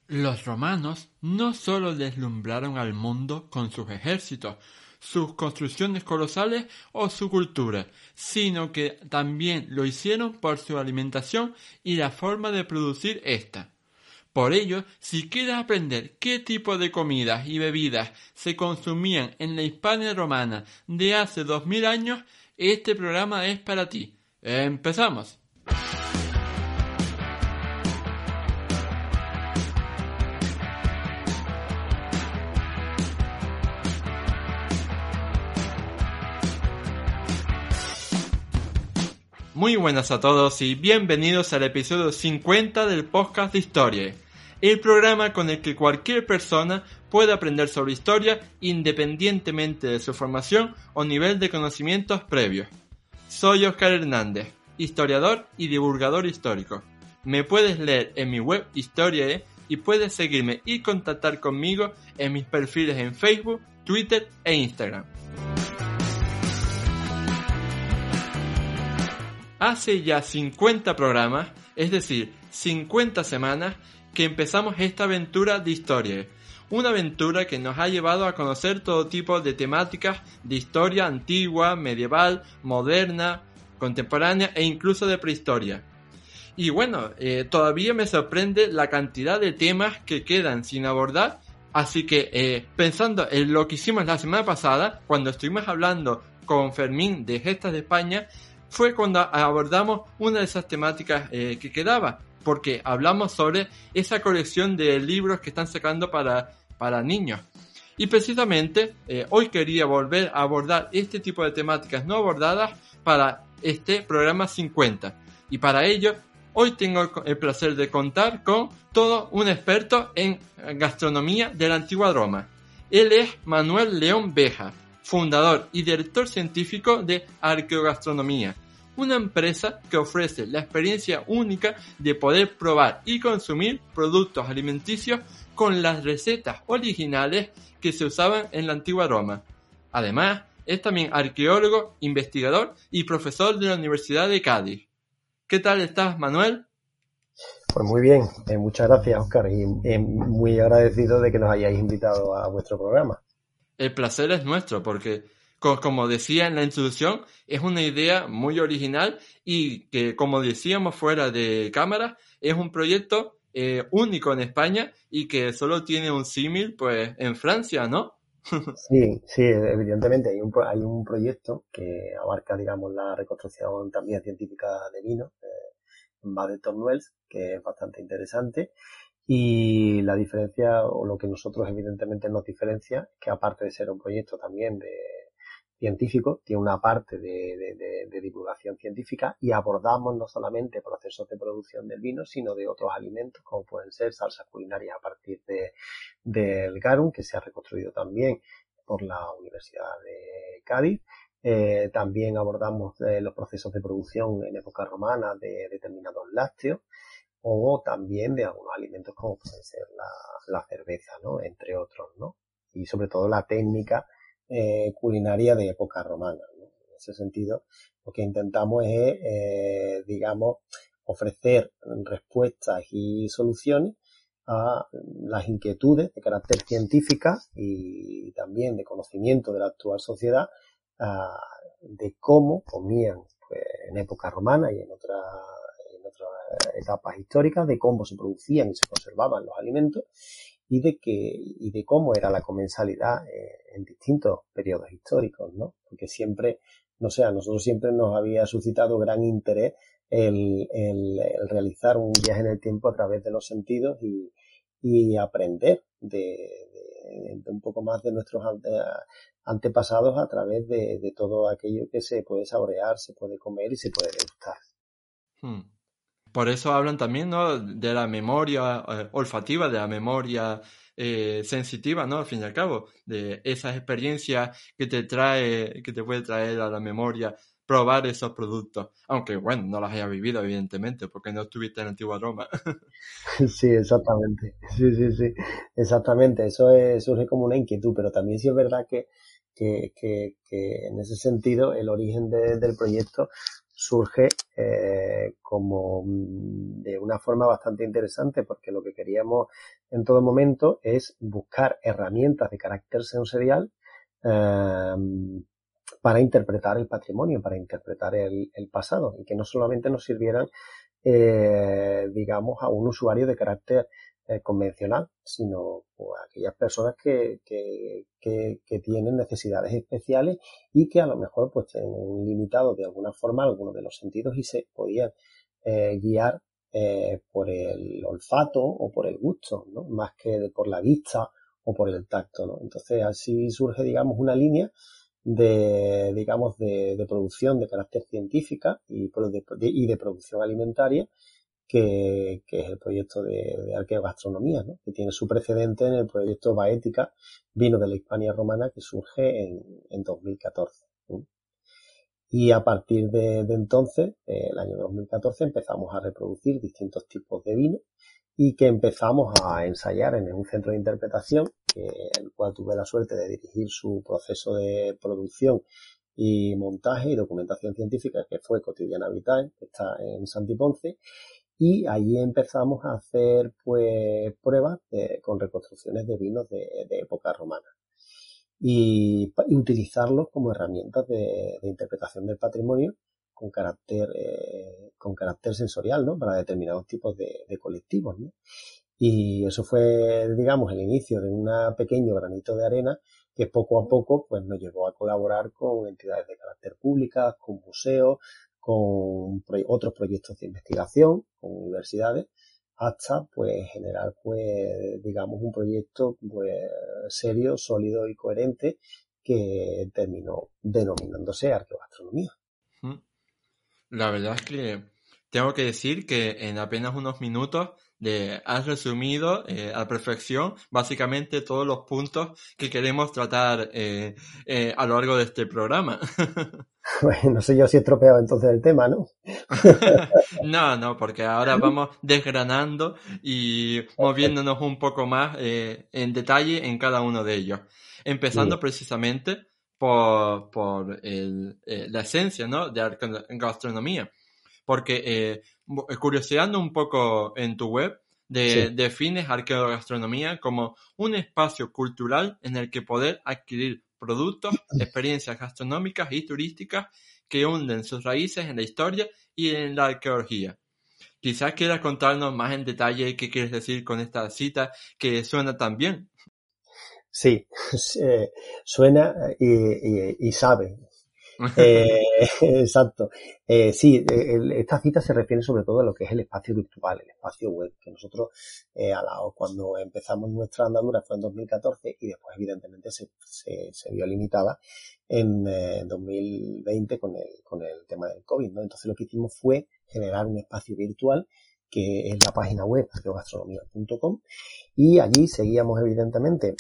Los romanos no solo deslumbraron al mundo con sus ejércitos, sus construcciones colosales o su cultura, sino que también lo hicieron por su alimentación y la forma de producir esta. Por ello, si quieres aprender qué tipo de comidas y bebidas se consumían en la Hispania romana de hace 2000 años, este programa es para ti. ¡Empezamos! Muy buenas a todos y bienvenidos al episodio 50 del podcast de Historia, el programa con el que cualquier persona puede aprender sobre historia independientemente de su formación o nivel de conocimientos previos. Soy Óscar Hernández, historiador y divulgador histórico. Me puedes leer en mi web Historiae y puedes seguirme y contactar conmigo en mis perfiles en Facebook, Twitter e Instagram. Hace ya 50 programas, es decir, 50 semanas, que empezamos esta aventura de historia. Una aventura que nos ha llevado a conocer todo tipo de temáticas de historia antigua, medieval, moderna, contemporánea e incluso de prehistoria. Y bueno, todavía me sorprende la cantidad de temas que quedan sin abordar, así que pensando en lo que hicimos la semana pasada, cuando estuvimos hablando con Fermín de Gestas de España, fue cuando abordamos una de esas temáticas que quedaba, porque hablamos sobre esa colección de libros que están sacando para niños. Y precisamente hoy quería volver a abordar este tipo de temáticas no abordadas para este programa 50. Y para ello, hoy tengo el placer de contar con todo un experto en gastronomía de la antigua Roma. Él es Manuel León Beja, fundador y director científico de Arqueogastronomía, una empresa que ofrece la experiencia única de poder probar y consumir productos alimenticios con las recetas originales que se usaban en la antigua Roma. Además, es también arqueólogo, investigador y profesor de la Universidad de Cádiz. ¿Qué tal estás, Manuel? Pues muy bien, muchas gracias, Óscar, y muy agradecido de que nos hayáis invitado a vuestro programa. El placer es nuestro, porque, como decía en la introducción, es una idea muy original y que, como decíamos fuera de cámara, es un proyecto único en España y que solo tiene un símil pues en Francia, ¿no? Sí, evidentemente hay un proyecto que abarca, digamos, la reconstrucción también científica de vino en Bas de Tourneels, que es bastante interesante. Y la diferencia, o lo que nosotros evidentemente nos diferencia, es que aparte de ser un proyecto también de científico, tiene una parte de divulgación científica y abordamos no solamente procesos de producción del vino, sino de otros alimentos, como pueden ser salsas culinarias a partir del garum, que se ha reconstruido también por la Universidad de Cádiz. También abordamos los procesos de producción en época romana de determinados lácteos, o también de algunos alimentos como puede ser la cerveza, ¿no? Entre otros, ¿no? Y sobre todo la técnica culinaria de época romana, ¿no? En ese sentido, lo que intentamos es, digamos, ofrecer respuestas y soluciones a las inquietudes de carácter científica y también de conocimiento de la actual sociedad, de cómo comían pues, en época romana y en otras etapas históricas, de cómo se producían y se conservaban los alimentos y de cómo era la comensalidad en distintos periodos históricos, ¿no? Porque siempre, no sé, a nosotros siempre nos había suscitado gran interés el realizar un viaje en el tiempo a través de los sentidos y aprender de un poco más de nuestros antepasados a través de todo aquello que se puede saborear, se puede comer y se puede degustar. Por eso hablan también, ¿no?, de la memoria olfativa, de la memoria sensitiva, ¿no?, al fin y al cabo, de esas experiencias que te puede traer a la memoria probar esos productos. Aunque, bueno, no las hayas vivido, evidentemente, porque no estuviste en la antigua Roma. Sí, exactamente. Sí. Exactamente. Eso surge como una inquietud, pero también sí es verdad que en ese sentido el origen del proyecto surge como de una forma bastante interesante, porque lo que queríamos en todo momento es buscar herramientas de carácter sensorial para interpretar el patrimonio, para interpretar el pasado, y que no solamente nos sirvieran, digamos, a un usuario de carácter convencional, sino a aquellas personas que tienen necesidades especiales y que a lo mejor pues tienen limitado de alguna forma algunos de los sentidos y se podían guiar por el olfato o por el gusto, ¿no? Más que por la vista o por el tacto, ¿no? Entonces así surge, digamos, una línea de producción de carácter científica y de producción alimentaria que es el proyecto de arqueogastronomía, ¿no? Que tiene su precedente en el proyecto Baética, vino de la Hispania romana, que surge en 2014. ¿Sí? Y a partir de entonces, el año 2014, empezamos a reproducir distintos tipos de vino y que empezamos a ensayar en un centro de interpretación, el cual tuve la suerte de dirigir su proceso de producción y montaje y documentación científica, que fue Cotidiana Vitae, que está en Santi Ponce, y allí empezamos a hacer pues pruebas con reconstrucciones de vinos de época romana y utilizarlos como herramientas de interpretación del patrimonio con carácter sensorial, ¿no? Para determinados tipos de colectivos, ¿no? Y eso fue, digamos, el inicio de un pequeño granito de arena que poco a poco pues nos llevó a colaborar con entidades de carácter públicas, con museos, con otros proyectos de investigación, con universidades, hasta pues generar pues digamos un proyecto pues serio, sólido y coherente que terminó denominándose arqueogastronomía. La verdad es que tengo que decir que en apenas unos minutos has resumido a la perfección básicamente todos los puntos que queremos tratar a lo largo de este programa. Bueno, no sé yo si he estropeado entonces el tema, ¿no? No, porque ahora vamos desgranando y moviéndonos un poco más en detalle en cada uno de ellos. Empezando precisamente por la esencia, ¿no? de gastronomía. Porque curioseando un poco en tu web, Sí. defines arqueogastronomía como un espacio cultural en el que poder adquirir productos, experiencias gastronómicas y turísticas que hunden sus raíces en la historia y en la arqueología. Quizás quieras contarnos más en detalle qué quieres decir con esta cita que suena tan bien. Sí, suena y sabe. Eh, exacto. Sí, esta cita se refiere sobre todo a lo que es el espacio virtual, el espacio web, que nosotros cuando empezamos nuestra andadura fue en 2014 y después evidentemente se vio limitada en 2020 con el tema del COVID, ¿no? Entonces lo que hicimos fue generar un espacio virtual que es la página web arqueogastronomía.com y allí seguíamos evidentemente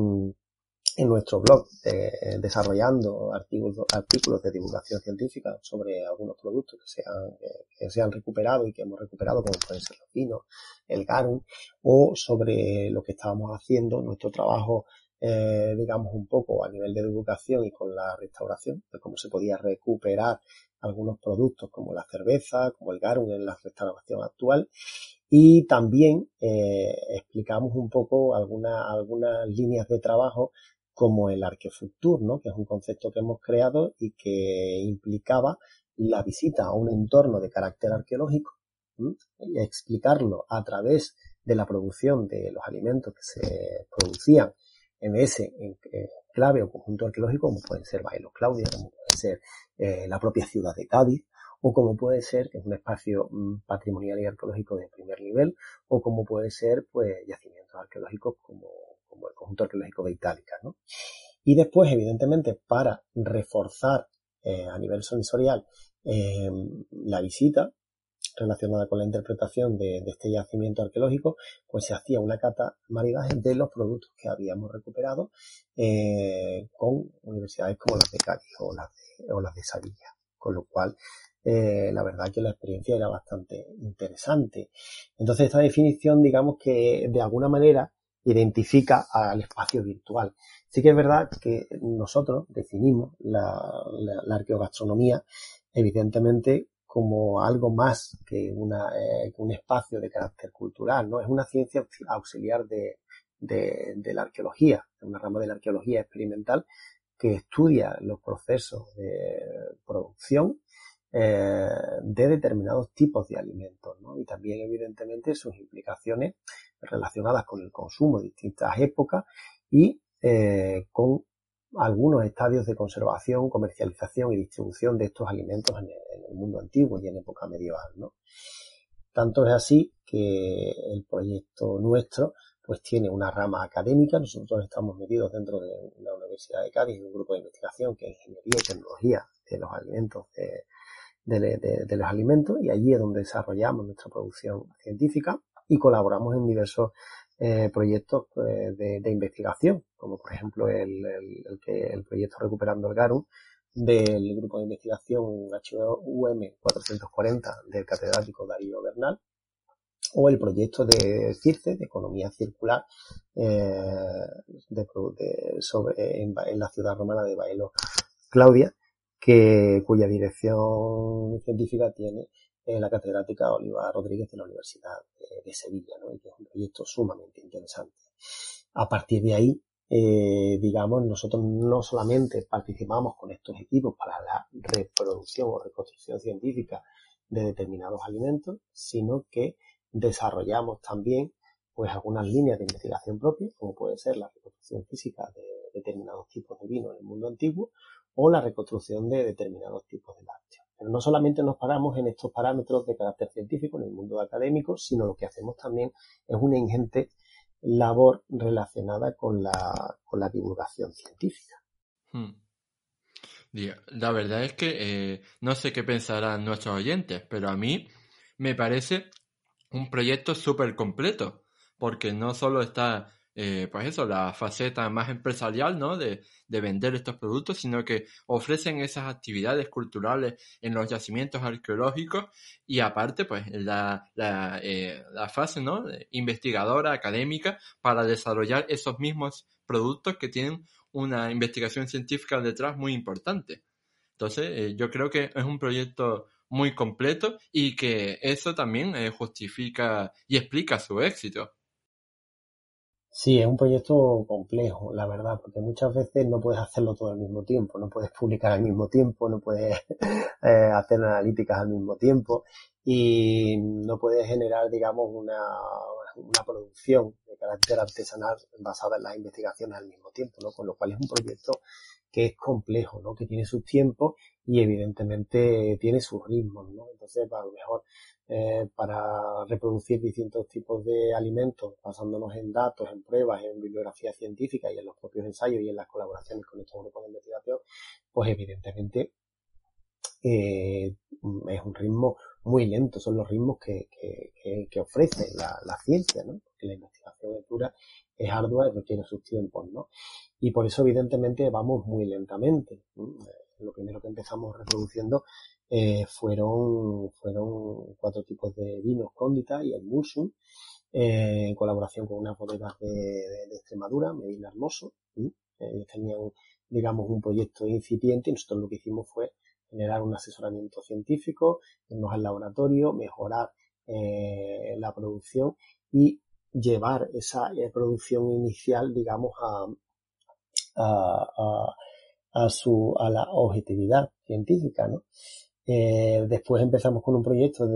en nuestro blog desarrollando artículos de divulgación científica sobre algunos productos que se han recuperado y que hemos recuperado, como pueden ser los vinos, el garum, o sobre lo que estábamos haciendo, nuestro trabajo, digamos, un poco a nivel de divulgación y con la restauración, de cómo se podía recuperar algunos productos como la cerveza, como el garum en la restauración actual. Y también explicamos un poco algunas líneas de trabajo como el Arqueofutur, ¿no? Que es un concepto que hemos creado y que implicaba la visita a un entorno de carácter arqueológico, y explicarlo a través de la producción de los alimentos que se producían en ese enclave o conjunto arqueológico, como pueden ser Baelos Claudia, como puede ser la propia ciudad de Cádiz, o como puede ser, que es un espacio patrimonial y arqueológico de primer nivel, o como puede ser, pues, yacimientos arqueológicos como el conjunto arqueológico de Itálica, ¿no? Y después, evidentemente, para reforzar a nivel sensorial la visita relacionada con la interpretación de este yacimiento arqueológico, pues se hacía una cata maridaje de los productos que habíamos recuperado con universidades como las de Cádiz o las de Sevilla, con lo cual la verdad que la experiencia era bastante interesante. Entonces esta definición, digamos que de alguna manera identifica al espacio virtual. Sí que es verdad que nosotros definimos la arqueogastronomía evidentemente como algo más que un espacio de carácter cultural, ¿no? Es una ciencia auxiliar de la arqueología, una rama de la arqueología experimental que estudia los procesos de producción de determinados tipos de alimentos, ¿no? Y también, evidentemente, sus implicaciones relacionadas con el consumo de distintas épocas y con algunos estadios de conservación, comercialización y distribución de estos alimentos en el mundo antiguo y en época medieval, ¿no? Tanto es así que el proyecto nuestro pues tiene una rama académica. Nosotros estamos metidos dentro de la Universidad de Cádiz en un grupo de investigación que es Ingeniería y Tecnología de los Alimentos, de los alimentos, y allí es donde desarrollamos nuestra producción científica y colaboramos en diversos proyectos de investigación, como por ejemplo el proyecto Recuperando el Garum del grupo de investigación HUM 440 del catedrático Darío Bernal, o el proyecto de CIRCE, de Economía Circular, en la ciudad romana de Baelo Claudia, cuya dirección científica tiene la catedrática Oliva Rodríguez de la Universidad de Sevilla, ¿no? Y que es un proyecto sumamente interesante. A partir de ahí, digamos, nosotros no solamente participamos con estos equipos para la reproducción o reconstrucción científica de determinados alimentos, sino que desarrollamos también pues algunas líneas de investigación propias, como puede ser la reconstrucción física de determinados tipos de vino en el mundo antiguo o la reconstrucción de determinados tipos de lácteos. Pero no solamente nos paramos en estos parámetros de carácter científico en el mundo académico, sino lo que hacemos también es una ingente labor relacionada con la divulgación científica. La verdad es que no sé qué pensarán nuestros oyentes, pero a mí me parece un proyecto súper completo, porque no solo está, pues eso, la faceta más empresarial, ¿no? De vender estos productos, sino que ofrecen esas actividades culturales en los yacimientos arqueológicos y aparte, pues, la fase, ¿no? Investigadora, académica, para desarrollar esos mismos productos que tienen una investigación científica detrás muy importante. Entonces, yo creo que es un proyecto muy completo y que eso también justifica y explica su éxito. Sí, es un proyecto complejo, la verdad, porque muchas veces no puedes hacerlo todo al mismo tiempo, no puedes publicar al mismo tiempo, no puedes hacer analíticas al mismo tiempo y no puedes generar, digamos, una producción de carácter artesanal basada en las investigaciones al mismo tiempo, ¿no? Con lo cual es un proyecto que es complejo, ¿no? Que tiene sus tiempos y evidentemente tiene sus ritmos, ¿no? Entonces, a lo mejor para reproducir distintos tipos de alimentos, basándonos en datos, en pruebas, en bibliografía científica y en los propios ensayos y en las colaboraciones con estos grupos de investigación, pues evidentemente es un ritmo muy lento, son los ritmos que ofrece la ciencia, ¿no? Porque la investigación es dura, es ardua y requiere sus tiempos, ¿no? Y por eso evidentemente vamos muy lentamente. Lo primero que empezamos reproduciendo fueron 4 tipos de vinos Cóndita y el Mursum, en colaboración con unas bodegas de Extremadura, Medina Hermoso. Ellos tenían, digamos, un proyecto incipiente y nosotros lo que hicimos fue generar un asesoramiento científico, irnos al laboratorio, mejorar la producción y llevar esa producción inicial, digamos, a la objetividad científica, ¿no? Después empezamos con un proyecto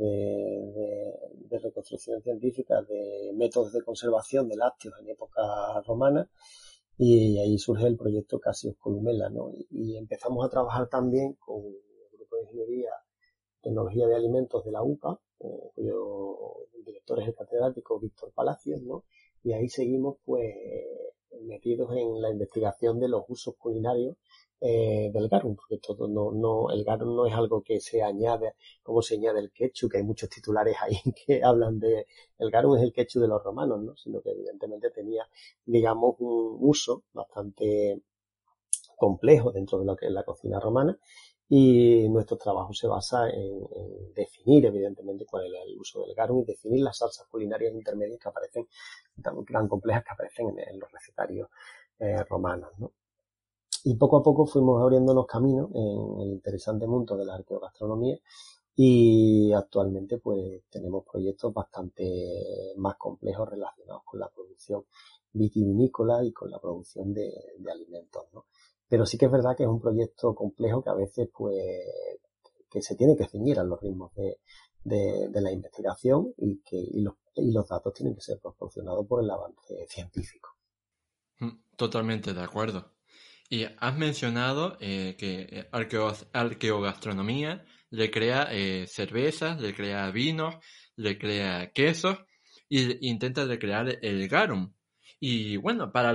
de reconstrucción científica de métodos de conservación de lácteos en época romana y ahí surge el proyecto Cassius Columella, ¿no? Y empezamos a trabajar también con el grupo de ingeniería tecnología de alimentos de la UCA, cuyo director es el catedrático Víctor Palacios, ¿no? Y ahí seguimos pues metidos en la investigación de los usos culinarios del garum, porque el garum no es algo que se añade como se añade el ketchup, que hay muchos titulares ahí que hablan de el garum es el ketchup de los romanos, ¿no? Sino que evidentemente tenía, digamos, un uso bastante complejo dentro de lo que es la cocina romana y nuestro trabajo se basa en definir evidentemente cuál es el uso del garum y definir las salsas culinarias intermedias que aparecen tan complejas que aparecen en los recetarios romanos, ¿no? Y poco a poco fuimos abriéndonos caminos en el interesante mundo de la arqueogastronomía y actualmente pues tenemos proyectos bastante más complejos relacionados con la producción vitivinícola y con la producción de alimentos, ¿no? Pero sí que es verdad que es un proyecto complejo que a veces pues que se tiene que ceñir a los ritmos de la investigación y los datos tienen que ser proporcionados por el avance científico. Totalmente de acuerdo. Y has mencionado que arqueogastronomía le crea cervezas, le crea vinos, le crea quesos y intenta recrear el garum. Y bueno, para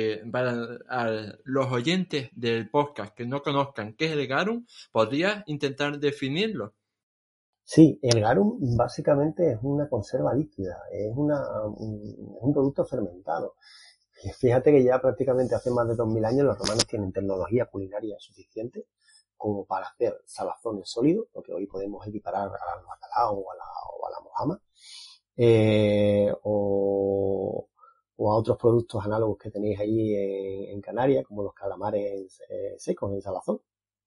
los oyentes del podcast que no conozcan qué es el garum, ¿podrías intentar definirlo? Sí, el garum básicamente es una conserva líquida, es un producto fermentado. Fíjate que ya prácticamente hace más de 2000 años los romanos tienen tecnología culinaria suficiente como para hacer salazones sólidos, lo que hoy podemos equiparar al bacalao o a la mojama, o a otros productos análogos que tenéis ahí en Canarias, como los calamares secos en salazón.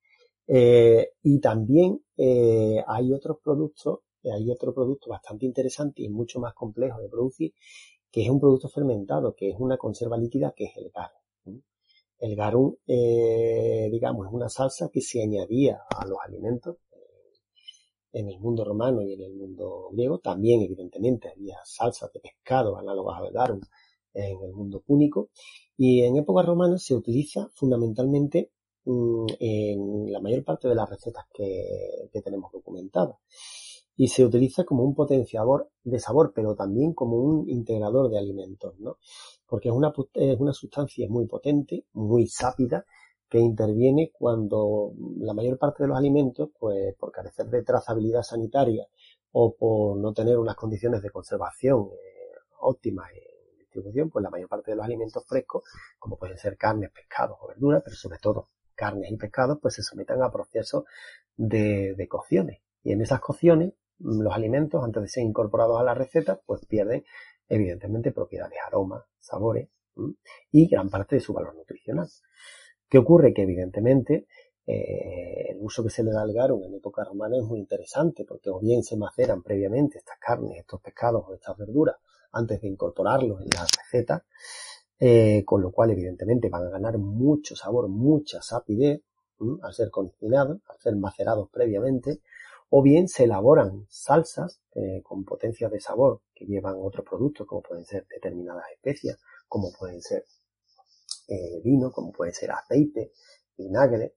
Y también hay otro producto bastante interesante y mucho más complejo de producir, que es un producto fermentado, que es una conserva líquida, que es el garum. El garum, digamos, es una salsa que se añadía a los alimentos en el mundo romano y en el mundo griego. También, evidentemente, había salsas de pescado análogas al garum en el mundo púnico. Y en época romana se utiliza fundamentalmente en la mayor parte de las recetas que tenemos documentadas. Y se utiliza como un potenciador de sabor, pero también como un integrador de alimentos, ¿no? Porque es una sustancia muy potente, muy sápida, que interviene cuando la mayor parte de los alimentos, pues por carecer de trazabilidad sanitaria o por no tener unas condiciones de conservación óptimas en distribución, pues la mayor parte de los alimentos frescos, como pueden ser carnes, pescados o verduras, pero sobre todo carnes y pescados, pues se someten a procesos de cocciones. Y en esas cocciones, los alimentos, antes de ser incorporados a la receta, pues pierden evidentemente propiedades, aromas, sabores y gran parte de su valor nutricional. ¿Qué ocurre? Que evidentemente el uso que se le da al garum en época romana es muy interesante, porque o bien se maceran previamente estas carnes, estos pescados o estas verduras antes de incorporarlos en la receta, con lo cual evidentemente van a ganar mucho sabor, mucha sapidez al ser cocinados, al ser macerados previamente, o bien se elaboran salsas con potencias de sabor que llevan otros productos, como pueden ser determinadas especias, como pueden ser vino, como puede ser aceite, vinagre,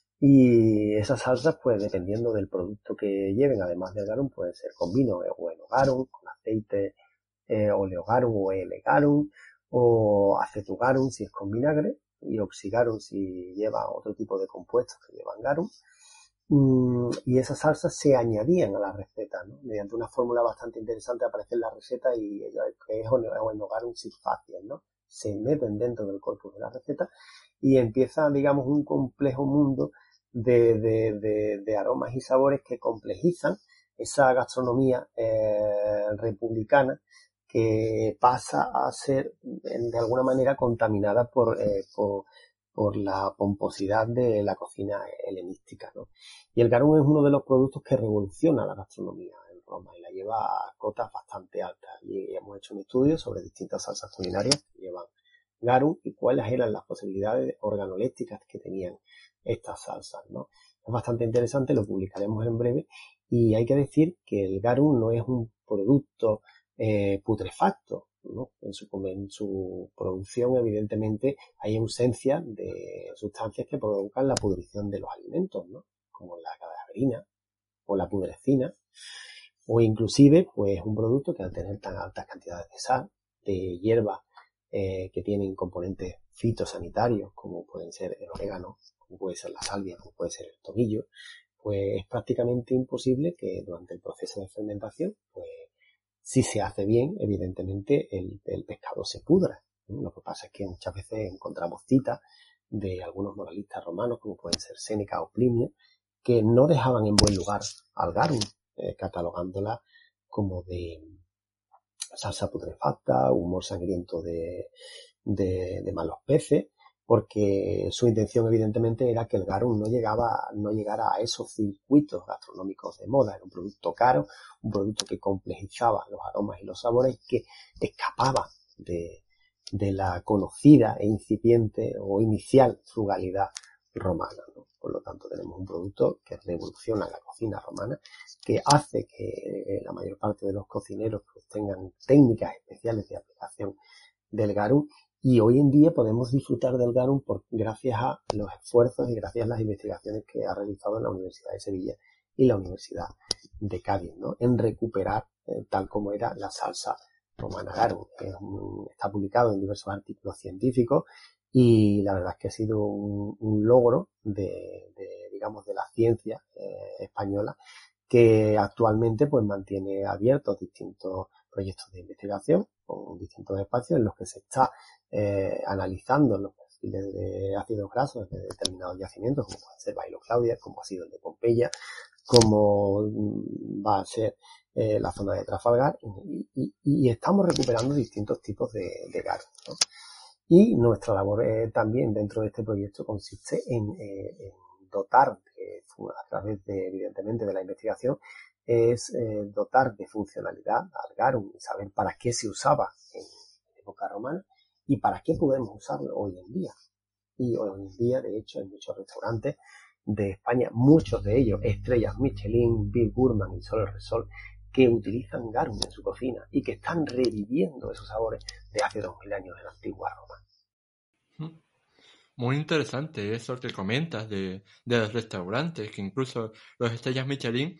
y esas salsas, pues dependiendo del producto que lleven, además del garum, pueden ser con vino o enogarum, con aceite oleogarum o elegarum, o acetugarum si es con vinagre, y oxigarum si lleva otro tipo de compuestos que llevan garum. Y esas salsas se añadían a la receta, ¿no? Mediante una fórmula bastante interesante aparece en la receta y es enogarum silfaciens, ¿no? Se meten dentro del corpus de la receta y empieza, digamos, un complejo mundo de aromas y sabores que complejizan esa gastronomía republicana, que pasa a ser de alguna manera contaminada por la pomposidad de la cocina helenística, ¿no? Y el garum es uno de los productos que revoluciona la gastronomía en Roma y la lleva a cotas bastante altas. Y hemos hecho un estudio sobre distintas salsas culinarias que llevan garum y cuáles eran las posibilidades organolépticas que tenían estas salsas, ¿no? Es bastante interesante, lo publicaremos en breve, y hay que decir que el garum no es un producto putrefacto, ¿no? En su producción, evidentemente, hay ausencia de sustancias que provocan la pudrición de los alimentos, ¿no? Como la cadaverina o la pudrecina, o inclusive, pues, un producto que al tener tan altas cantidades de sal, de hierbas que tienen componentes fitosanitarios, como pueden ser el orégano, como puede ser la salvia, como puede ser el tomillo, pues es prácticamente imposible que durante el proceso de fermentación, pues, si se hace bien, evidentemente el pescado se pudra, ¿no? Lo que pasa es que muchas veces encontramos citas de algunos moralistas romanos, como pueden ser Séneca o Plinio, que no dejaban en buen lugar al garum, catalogándola como de salsa putrefacta, humor sangriento de malos peces, porque su intención evidentemente era que el garum no llegara a esos circuitos gastronómicos de moda. Era un producto caro, un producto que complejizaba los aromas y los sabores, que escapaba de la conocida e incipiente o inicial frugalidad romana, ¿no? Por lo tanto, tenemos un producto que revoluciona la cocina romana, que hace que la mayor parte de los cocineros pues, tengan técnicas especiales de aplicación del garum, y hoy en día podemos disfrutar del garum gracias a los esfuerzos y gracias a las investigaciones que ha realizado la Universidad de Sevilla y la Universidad de Cádiz, ¿no? En recuperar tal como era la salsa romana garum. Está publicado en diversos artículos científicos y la verdad es que ha sido un logro digamos, de la ciencia española, que actualmente pues mantiene abiertos distintos proyectos de investigación con distintos espacios en los que se está analizando los perfiles de ácidos grasos de determinados yacimientos, como puede ser Bailo Claudia, como ha sido el de Pompeya, como va a ser la zona de Trafalgar, y estamos recuperando distintos tipos de garum, ¿no? Y nuestra labor también dentro de este proyecto consiste en dotar, a través de, evidentemente, de la investigación, es dotar de funcionalidad al garum y saber para qué se usaba en época romana y para qué podemos usarlo hoy en día. Y hoy en día, de hecho, en muchos restaurantes de España, muchos de ellos estrellas Michelin, Bib Gourmand y Sol Resol, que utilizan garum en su cocina y que están reviviendo esos sabores de hace 2000 años de la antigua Roma. Muy interesante eso que comentas de los restaurantes, que incluso los estrellas Michelin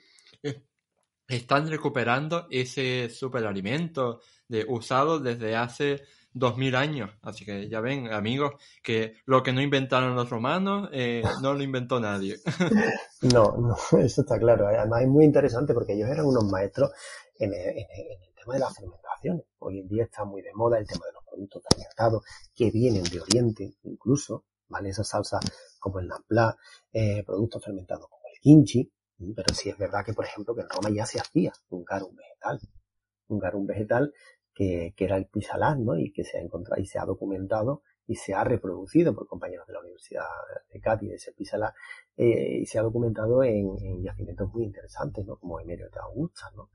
están recuperando ese superalimento usado desde hace 2000 años. Así que ya ven, amigos, que lo que no inventaron los romanos no lo inventó nadie. No, eso está claro. Además es muy interesante porque ellos eran unos maestros en el tema de las fermentaciones. Hoy en día está muy de moda el tema de los productos fermentados que vienen de Oriente, incluso, ¿vale? Esas salsas como el nampla, productos fermentados como el kimchi, pero sí es verdad que, por ejemplo, que en Roma ya se hacía un garum vegetal que era el pisalat, ¿no? Y que se ha encontrado y se ha documentado y se ha reproducido por compañeros de la Universidad de Cádiz, de ese pisalat, y se ha documentado en yacimientos muy interesantes, ¿no? Como Emerio de Augusta, ¿no?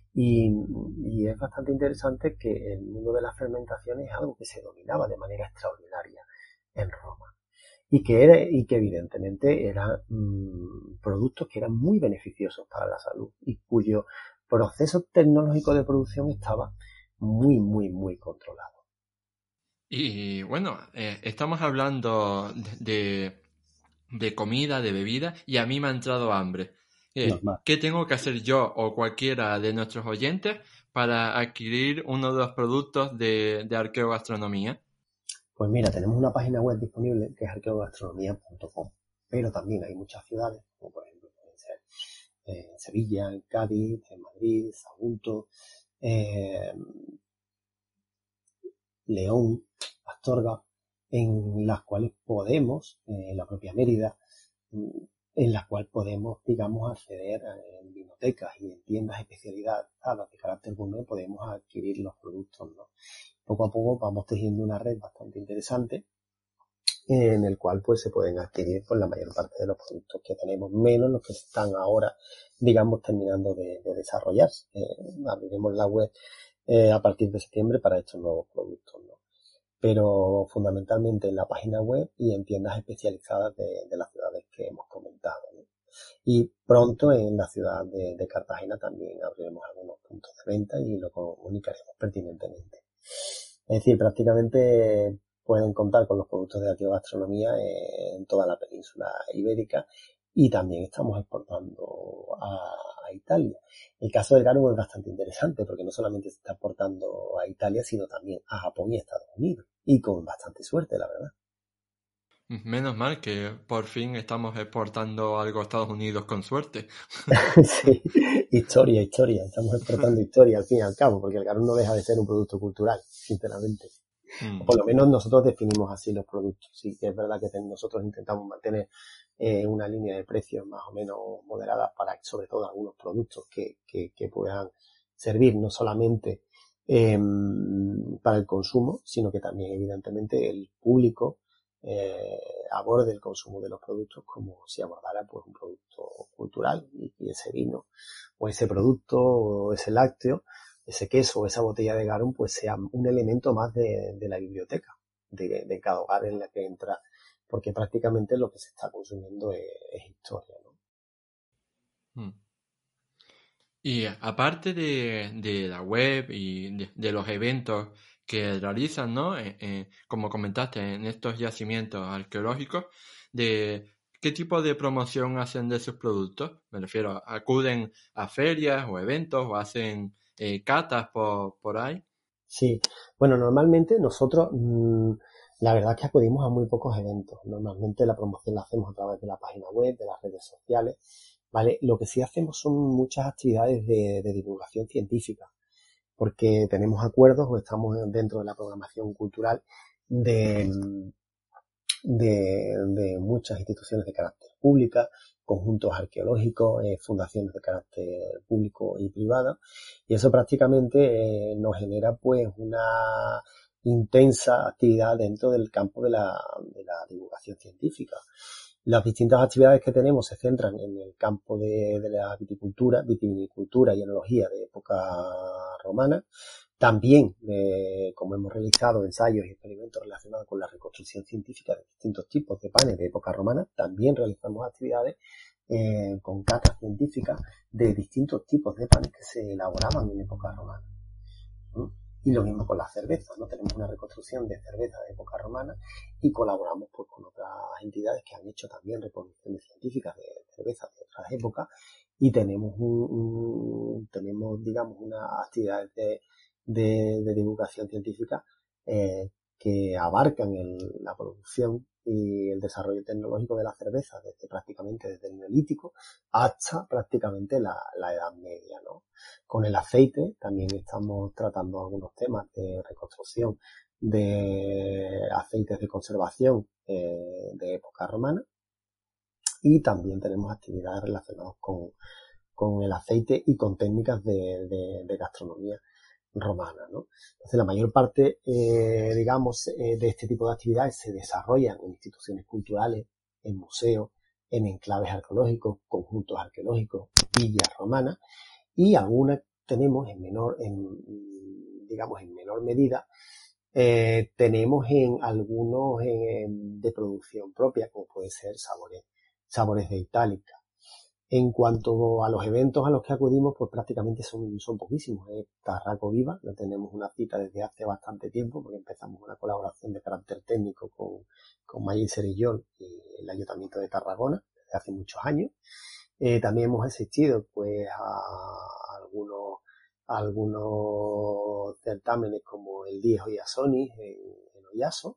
Y es bastante interesante que el mundo de las fermentaciones es algo que se dominaba de manera extraordinaria en Roma. Y que evidentemente eran productos que eran muy beneficiosos para la salud y cuyo proceso tecnológico de producción estaba muy controlado. Y bueno, estamos hablando de comida, de bebida, y a mí me ha entrado hambre. Normal. ¿Qué tengo que hacer yo o cualquiera de nuestros oyentes para adquirir uno de los productos de arqueogastronomía? Pues mira, tenemos una página web disponible que es arqueogastronomía.com, pero también hay muchas ciudades, como por ejemplo pueden ser Sevilla, en Cádiz, en Madrid, Sagunto, León, Astorga, en las cuales podemos, la propia Mérida, en las cuales podemos, digamos, acceder en vinotecas y en tiendas especializadas de carácter gourmet, podemos adquirir los productos, ¿no? Poco a poco vamos tejiendo una red bastante interesante en el cual pues se pueden adquirir pues la mayor parte de los productos que tenemos, menos los que están ahora, digamos, terminando de desarrollarse. Abriremos la web a partir de septiembre para estos nuevos productos, ¿no? Pero fundamentalmente en la página web y en tiendas especializadas de las ciudades que hemos comentado, ¿no? Y pronto en la ciudad de Cartagena también abriremos algunos puntos de venta y lo comunicaremos pertinentemente. Es decir, prácticamente pueden contar con los productos de arqueogastronomía en toda la península ibérica, y también estamos exportando a Italia. El caso del garum es bastante interesante porque no solamente se está exportando a Italia, sino también a Japón y a Estados Unidos, y con bastante suerte, la verdad. Menos mal que por fin estamos exportando algo a Estados Unidos con suerte. Sí, historia. Estamos exportando historia al fin y al cabo, porque el garum no deja de ser un producto cultural, sinceramente. O por lo menos nosotros definimos así los productos. Sí, que es verdad que nosotros intentamos mantener una línea de precios más o menos moderada para, sobre todo, algunos productos que puedan servir no solamente para el consumo, sino que también, evidentemente, el público aborde el consumo de los productos como si abordara pues un producto cultural y ese vino o ese producto o ese lácteo, ese queso o esa botella de garum pues sea un elemento más de la biblioteca de cada hogar en la que entra, porque prácticamente lo que se está consumiendo es historia, ¿no? Y aparte de la web y de los eventos que realizan, ¿no? Como comentaste, en estos yacimientos arqueológicos, ¿de qué tipo de promoción hacen de sus productos? Me refiero, ¿acuden a ferias o eventos o hacen catas por ahí? Sí, bueno, normalmente nosotros, la verdad es que acudimos a muy pocos eventos. Normalmente la promoción la hacemos a través de la página web, de las redes sociales, ¿vale? Lo que sí hacemos son muchas actividades de divulgación científica, porque tenemos acuerdos o estamos dentro de la programación cultural de, de muchas instituciones de carácter pública, conjuntos arqueológicos, fundaciones de carácter público y privada, y eso prácticamente nos genera pues una intensa actividad dentro del campo de la divulgación científica. Las distintas actividades que tenemos se centran en el campo de la vitivinicultura y enología de época romana. También, como hemos realizado ensayos y experimentos relacionados con la reconstrucción científica de distintos tipos de panes de época romana, también realizamos actividades con catas científicas de distintos tipos de panes que se elaboraban en época romana. Y lo mismo con las cervezas, ¿no? Tenemos una reconstrucción de cerveza de época romana y colaboramos pues con otras entidades que han hecho también reproducciones científicas de cervezas de otras épocas y tenemos digamos unas actividades de divulgación científica que abarcan la producción y el desarrollo tecnológico de la cerveza desde el neolítico hasta prácticamente la Edad Media, ¿no? Con el aceite también estamos tratando algunos temas de reconstrucción de aceites de conservación de época romana y también tenemos actividades relacionadas con el aceite y con técnicas de gastronomía romana, ¿no? Entonces la mayor parte, de este tipo de actividades se desarrollan en instituciones culturales, en museos, en enclaves arqueológicos, conjuntos arqueológicos, villas romanas y algunas tenemos en menor medida, tenemos en algunos de producción propia, como puede ser sabores de Itálica. En cuanto a los eventos a los que acudimos, pues prácticamente son poquísimos. Tarraco Viva, ya tenemos una cita desde hace bastante tiempo, porque empezamos una colaboración de carácter técnico con Magín Cerillón y el Ayuntamiento de Tarragona, desde hace muchos años. También hemos asistido pues a algunos certámenes como el Diez Oyasonis en Oyaso,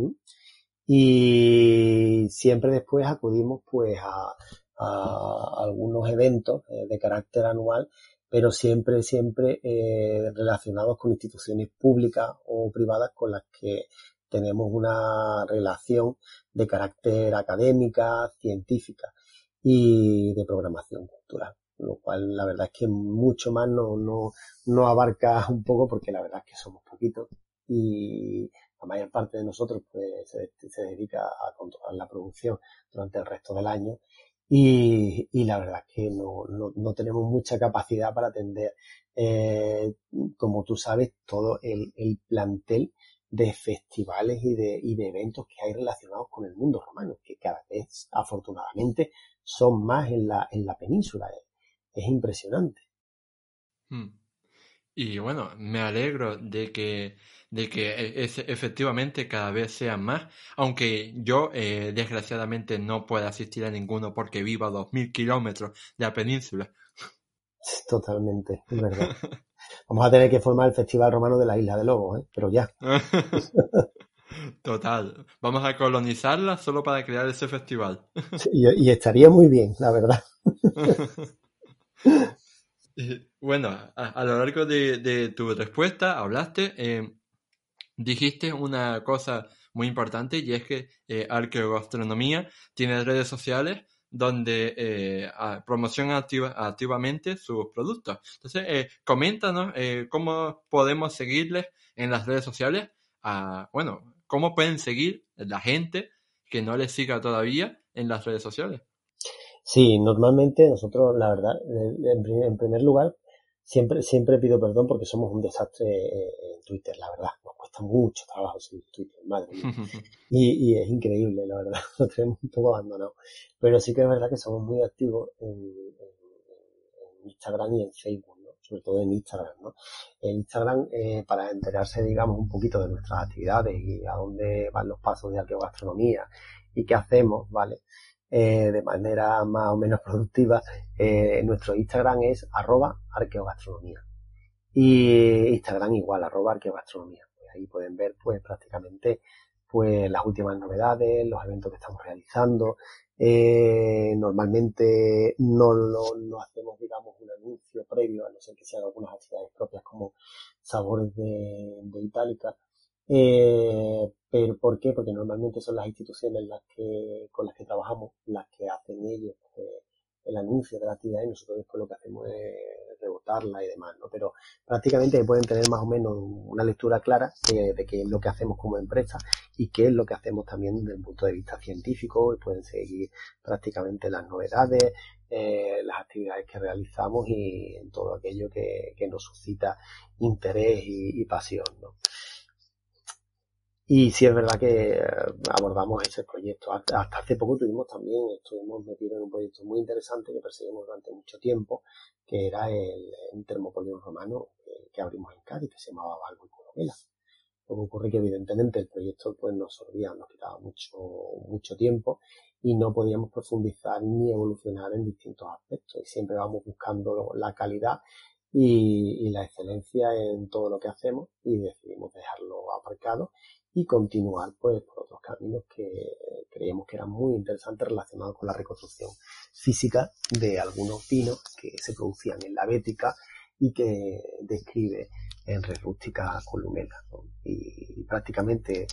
y siempre después acudimos pues a algunos eventos de carácter anual, pero siempre relacionados con instituciones públicas o privadas con las que tenemos una relación de carácter académica, científica y de programación cultural, lo cual la verdad es que mucho más no abarca un poco porque la verdad es que somos poquitos y la mayor parte de nosotros pues se dedica a controlar la producción durante el resto del año y la verdad es que no tenemos mucha capacidad para atender, como tú sabes, todo el plantel de festivales y de eventos que hay relacionados con el mundo romano, que cada vez afortunadamente son más en la península. Es impresionante. Y bueno, me alegro de que efectivamente cada vez sean más, aunque yo desgraciadamente no pueda asistir a ninguno porque vivo a 2000 kilómetros de la península. Totalmente, es verdad. Vamos a tener que formar el Festival Romano de la Isla de Lobos, pero ya. Total, vamos a colonizarla solo para crear ese festival. Sí, y estaría muy bien, la verdad. Bueno, a lo largo de tu respuesta hablaste, dijiste una cosa muy importante y es que Arqueogastronomía tiene redes sociales donde promociona activamente sus productos. Entonces, coméntanos cómo podemos seguirles en las redes sociales. Bueno, cómo pueden seguir la gente que no le siga todavía en las redes sociales. Sí, normalmente nosotros, la verdad, en primer lugar, siempre pido perdón porque somos un desastre en Twitter, la verdad. Nos cuesta mucho trabajo seguir Twitter, madre mía. Y es increíble, la verdad, lo tenemos un poco abandonado. Pero sí que es verdad que somos muy activos en Instagram y en Facebook, ¿no? Sobre todo en Instagram, ¿no? En Instagram, para enterarse, digamos, un poquito de nuestras actividades y a dónde van los pasos de arqueogastronomía y qué hacemos, ¿vale? De manera más o menos productiva, nuestro Instagram es @arqueogastronomía. Y Instagram igual, @arqueogastronomía. Pues ahí pueden ver pues prácticamente pues las últimas novedades, los eventos que estamos realizando. Normalmente no hacemos, digamos, un anuncio previo, a no ser que sean algunas actividades propias como sabores de Itálica. Pero ¿por qué? Porque normalmente son las instituciones con las que trabajamos, las que hacen ellos el anuncio de la actividad y nosotros después lo que hacemos es rebotarla y demás, ¿no? Pero prácticamente pueden tener más o menos una lectura clara de qué es lo que hacemos como empresa y qué es lo que hacemos también desde el punto de vista científico, y pueden seguir prácticamente las novedades, las actividades que realizamos y en todo aquello que nos suscita interés y pasión, ¿no? Y sí es verdad que abordamos ese proyecto. Hasta hace poco estuvimos metidos en un proyecto muy interesante que perseguimos durante mucho tiempo, que era el termopolio romano que abrimos en Cádiz, que se llamaba Balbo y Columela. Lo que ocurre que evidentemente el proyecto pues nos quitaba mucho tiempo y no podíamos profundizar ni evolucionar en distintos aspectos. Y siempre vamos buscando la calidad y la excelencia en todo lo que hacemos y decidimos dejarlo aparcado y continuar pues por otros caminos que creíamos que eran muy interesantes relacionados con la reconstrucción física de algunos vinos que se producían en la Bética y que describe en Res Rústica Columela, ¿no? Y prácticamente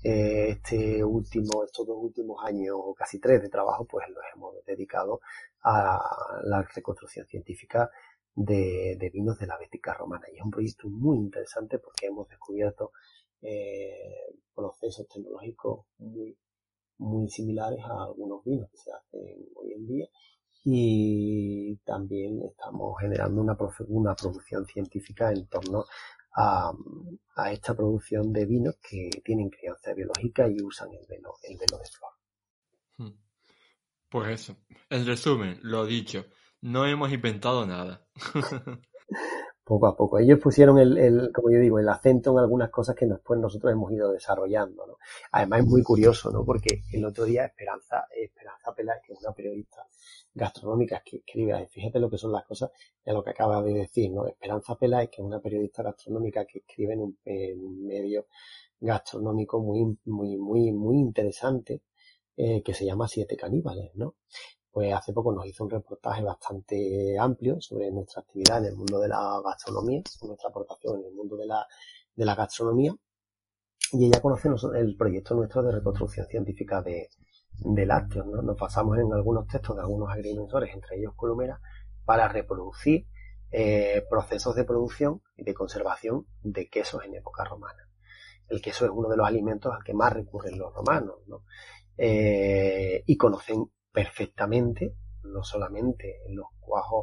estos 2 últimos años o casi 3 de trabajo pues los hemos dedicado a la reconstrucción científica de vinos de la Bética romana, y es un proyecto muy interesante porque hemos descubierto procesos tecnológicos muy similares a algunos vinos que se hacen hoy en día, y también estamos generando una producción científica en torno a esta producción de vinos que tienen crianza biológica y usan el velo de flor. Pues eso, en resumen, lo dicho, no hemos inventado nada. Poco a poco. Ellos pusieron como yo digo, el acento en algunas cosas que después nosotros hemos ido desarrollando, ¿no? Además es muy curioso, ¿no? Porque el otro día Esperanza Peláez, que es una periodista gastronómica que escribe, fíjate lo que son las cosas, ya lo que acaba de decir, ¿no? Esperanza Peláez, que es una periodista gastronómica que escribe en un medio gastronómico muy interesante, que se llama Siete Caníbales, ¿no? Pues hace poco nos hizo un reportaje bastante amplio sobre nuestra actividad en el mundo de la gastronomía, nuestra aportación en el mundo de la gastronomía, y ella conoce el proyecto nuestro de reconstrucción científica de lácteos, ¿no? Nos basamos en algunos textos de algunos agricultores, entre ellos Columela, para reproducir procesos de producción y de conservación de quesos en época romana. El queso es uno de los alimentos al que más recurren los romanos, ¿no? Y conocen perfectamente no solamente los cuajos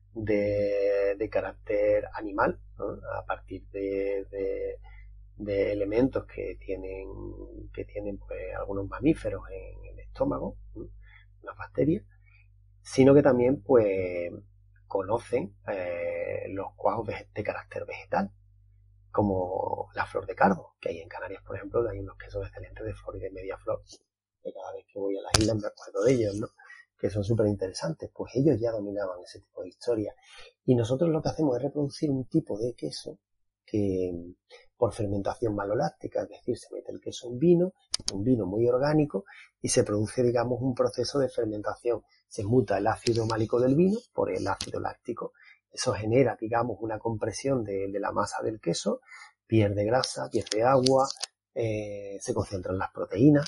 de carácter animal, ¿no? A partir de elementos que tienen pues algunos mamíferos en el estómago, ¿no? Unas bacterias, sino que también pues conocen los cuajos de carácter vegetal, como la flor de cardo, que hay en Canarias, por ejemplo, hay unos quesos excelentes de flor y de media flor, que cada vez que voy a las islas me acuerdo de ellos, ¿no? Que son súper interesantes. Pues ellos ya dominaban ese tipo de historia. Y nosotros lo que hacemos es reproducir un tipo de queso que por fermentación maloláctica, es decir, se mete el queso en un vino muy orgánico, y se produce, digamos, un proceso de fermentación. Se muta el ácido málico del vino por el ácido láctico. Eso genera, digamos, una compresión de la masa del queso, pierde grasa, pierde agua, se concentran las proteínas,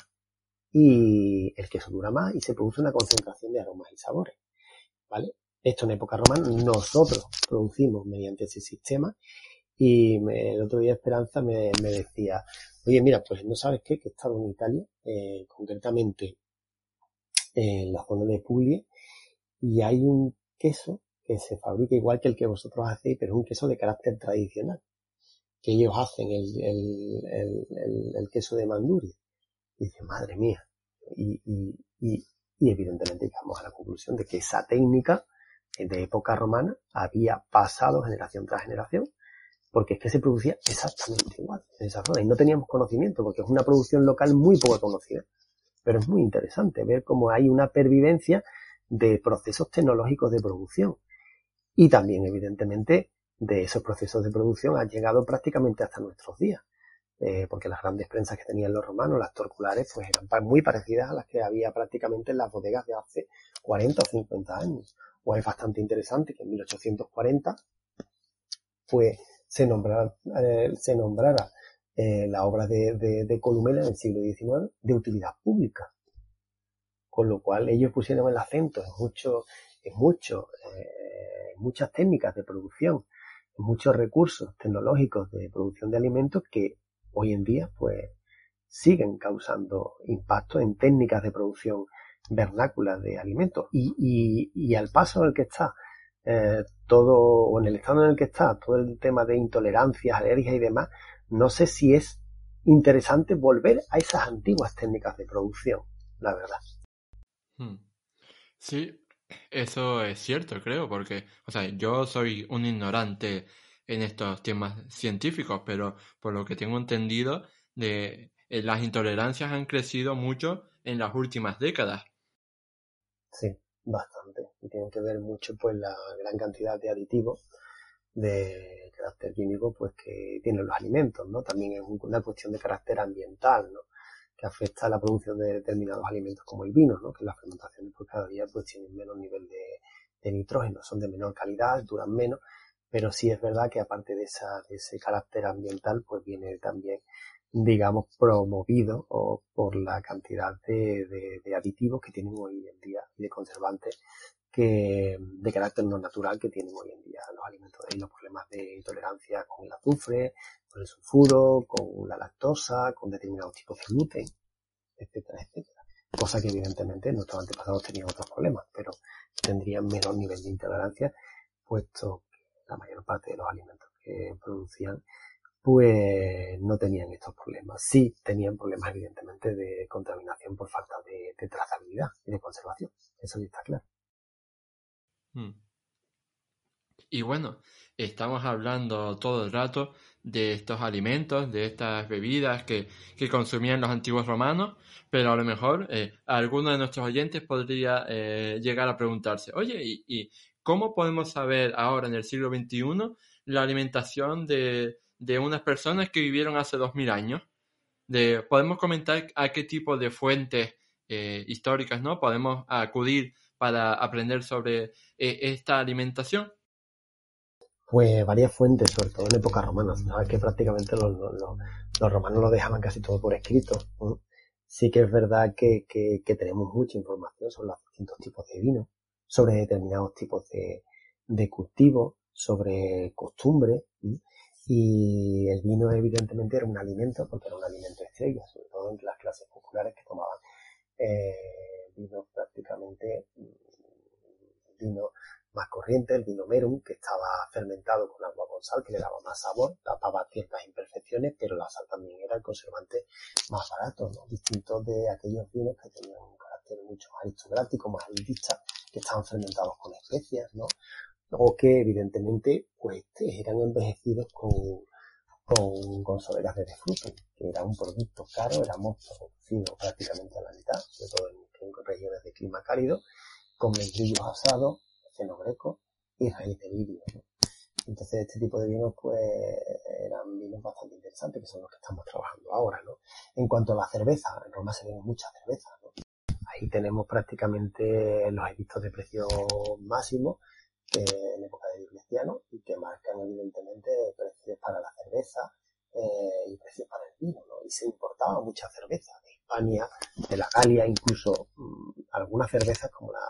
y el queso dura más y se produce una concentración de aromas y sabores, ¿vale? Esto en época romana nosotros producimos mediante ese sistema, y el otro día Esperanza me decía, Oye, mira, pues no sabes qué, que he estado en Italia, concretamente en la zona de Puglia, y hay un queso que se fabrica igual que el que vosotros hacéis, pero es un queso de carácter tradicional, que ellos hacen el queso de Manduria. Y dice, madre mía. Y evidentemente llegamos a la conclusión de que esa técnica de época romana había pasado generación tras generación, porque es que se producía exactamente igual en esa zona y no teníamos conocimiento, porque es una producción local muy poco conocida. Pero es muy interesante ver cómo hay una pervivencia de procesos tecnológicos de producción. Y también, evidentemente, de esos procesos de producción han llegado prácticamente hasta nuestros días. Porque las grandes prensas que tenían los romanos, las torculares, pues eran muy parecidas a las que había prácticamente en las bodegas de hace 40 o 50 años. O es bastante interesante que en 1840 pues se nombrara la obra de Columela en el siglo XIX de utilidad pública. Con lo cual ellos pusieron el acento en muchas técnicas de producción, en muchos recursos tecnológicos de producción de alimentos que hoy en día pues siguen causando impacto en técnicas de producción vernáculas de alimentos y al paso en el que está o en el estado en el que está todo el tema de intolerancias, alergias y demás, no sé si es interesante volver a esas antiguas técnicas de producción, la verdad. Sí, eso es cierto, creo, porque, o sea, yo soy un ignorante en estos temas científicos, pero por lo que tengo entendido, las intolerancias han crecido mucho en las últimas décadas. Sí, bastante. Y tienen que ver mucho pues la gran cantidad de aditivos de carácter químico pues que tienen los alimentos, ¿no? También es una cuestión de carácter ambiental, ¿no? Que afecta a la producción de determinados alimentos como el vino, ¿no? Que las fermentaciones pues cada día pues tienen menos nivel de nitrógeno, son de menor calidad, duran menos, pero sí es verdad que aparte de ese carácter ambiental pues viene también, digamos, promovido por la cantidad de aditivos que tienen hoy en día y de conservantes de carácter no natural que tienen hoy en día los alimentos y los problemas de intolerancia con el azufre, con el sulfuro, con la lactosa, con determinados tipos de gluten, etcétera, etcétera. Cosa que evidentemente nuestros antepasados tenían otros problemas, pero tendrían menor nivel de intolerancia, puesto que la mayor parte de los alimentos que producían pues no tenían estos problemas. Sí tenían problemas evidentemente de contaminación por falta de trazabilidad y de conservación. Eso sí está claro. Y bueno, estamos hablando todo el rato de estos alimentos, de estas bebidas que consumían los antiguos romanos, pero a lo mejor alguno de nuestros oyentes podría llegar a preguntarse, oye, ¿y cómo podemos saber ahora en el siglo XXI la alimentación de unas personas que vivieron hace 2000 años? ¿Podemos comentar a qué tipo de fuentes históricas, ¿no? podemos acudir para aprender sobre esta alimentación? Pues varias fuentes, sobre todo en época romana. Sabes que prácticamente los romanos lo dejaban casi todo por escrito, ¿no? Sí que es verdad que tenemos mucha información sobre los distintos tipos de vino, sobre determinados tipos de cultivos, sobre costumbres, ¿no? Y el vino evidentemente era un alimento, porque era un alimento estrella, sobre todo entre las clases populares que tomaban vino prácticamente vino más corriente, el vino merum, que estaba fermentado con agua con sal, que le daba más sabor, tapaba ciertas imperfecciones, pero la sal también era el conservante más barato, ¿no? Distinto de aquellos vinos que tenían un carácter mucho más aristocrático, más elitista, que estaban fermentados con especias, ¿no? O que evidentemente pues eran envejecidos con soleras de desfrute, que era un producto caro, era mosto producido prácticamente a la mitad, sobre todo en regiones de clima cálido, con membrillos asados, feno greco y raíz de lirio, ¿no? Entonces este tipo de vinos pues eran vinos bastante interesantes, que son los que estamos trabajando ahora, ¿no? En cuanto a la cerveza, en Roma se ven muchas cervezas, ¿no? Ahí tenemos prácticamente los edictos de precio máximo en época de Diocleciano y que marcan evidentemente precios para la cerveza y precios para el vino, ¿no? Y se importaba mucha cerveza de Hispania, de la Galia, incluso algunas cervezas como la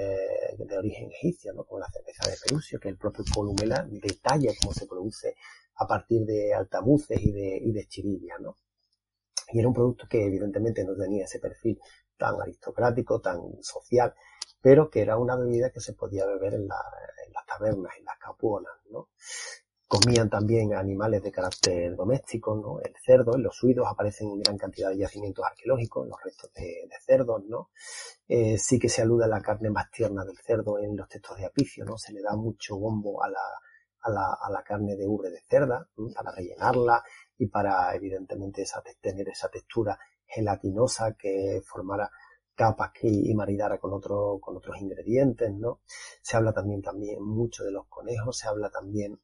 de origen egipcio, ¿no? Como la cerveza de Perusio, que el propio Columela detalla cómo se produce a partir de altamuces y de chiribias, ¿no? Y era un producto que evidentemente no tenía ese perfil tan aristocrático, tan social, pero que era una bebida que se podía beber en las tabernas, en las capuonas, ¿no? Comían también animales de carácter doméstico, ¿no? El cerdo, en los suidos aparecen en gran cantidad de yacimientos arqueológicos, los restos de cerdos, ¿no? Sí que se alude a la carne más tierna del cerdo en los textos de Apicio, ¿no? Se le da mucho bombo a la carne de ubre de cerda, ¿no? Para rellenarla y para, evidentemente, tener esa textura gelatinosa que formara capas y maridara con otros ingredientes, ¿no? Se habla también mucho de los conejos, se habla también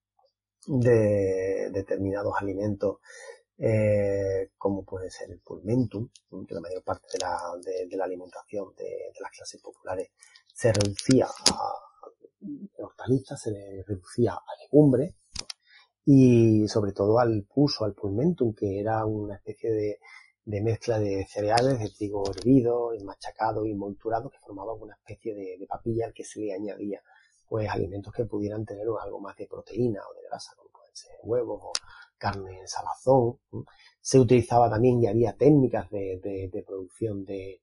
de determinados alimentos como puede ser el pulmentum, que la mayor parte de la alimentación de las clases populares se reducía a hortalizas, se reducía a legumbres y sobre todo al pus o al pulmentum, que era una especie de mezcla de cereales, de trigo hervido, machacado y molturado, que formaban una especie de papilla al que se le añadía pues alimentos que pudieran tener algo más de proteína o de grasa, como pueden ser huevos o carne en salazón. Se utilizaba también y había técnicas de producción de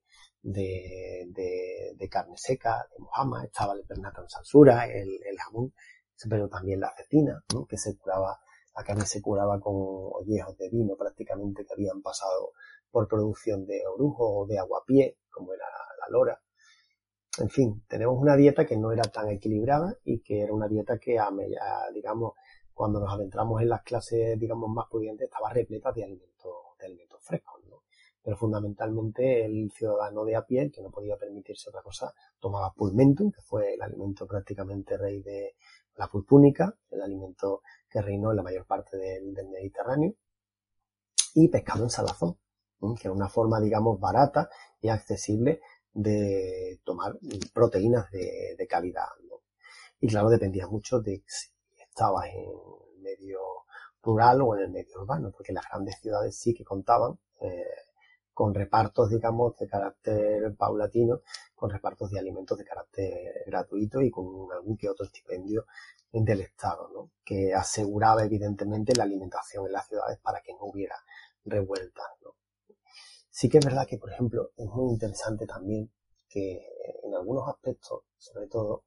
carne seca, de mojama, estaba el pernata en salsura, el jamón, pero también la cecina, ¿no? Que la carne se curaba con ollejos de vino prácticamente que habían pasado por producción de orujo o de aguapié, como era la lora. En fin, tenemos una dieta que no era tan equilibrada y que era una dieta que, digamos, cuando nos adentramos en las clases, digamos, más pudientes, estaba repleta de alimentos frescos, ¿no? Pero fundamentalmente el ciudadano de a pie, que no podía permitirse otra cosa, tomaba pulmentum, que fue el alimento prácticamente rey de la pulpúnica, el alimento que reinó en la mayor parte del Mediterráneo, y pescado en salazón, que era una forma, digamos, barata y accesible de tomar proteínas de calidad, ¿no? Y claro, dependía mucho de si estabas en el medio rural o en el medio urbano, porque las grandes ciudades sí que contaban con repartos, digamos, de carácter paulatino, con repartos de alimentos de carácter gratuito y con algún que otro estipendio del Estado, ¿no? Que aseguraba evidentemente la alimentación en las ciudades para que no hubiera revueltas, ¿no? Sí que es verdad que, por ejemplo, es muy interesante también que en algunos aspectos, sobre todo,